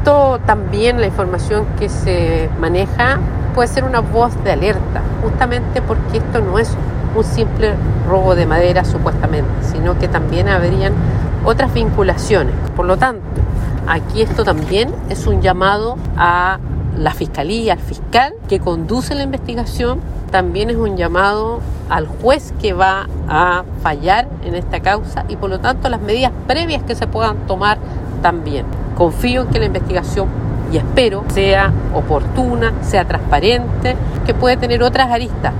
Esto también, la información que se maneja puede ser una voz de alerta, justamente porque esto no es un simple robo de madera supuestamente, sino que también habrían otras vinculaciones. Por lo tanto, aquí esto también es un llamado a la fiscalía, al fiscal que conduce la investigación, también es un llamado al juez que va a fallar en esta causa y por lo tanto las medidas previas que se puedan tomar también. Confío en que la investigación, y espero, sea oportuna, sea transparente, que puede tener otras aristas.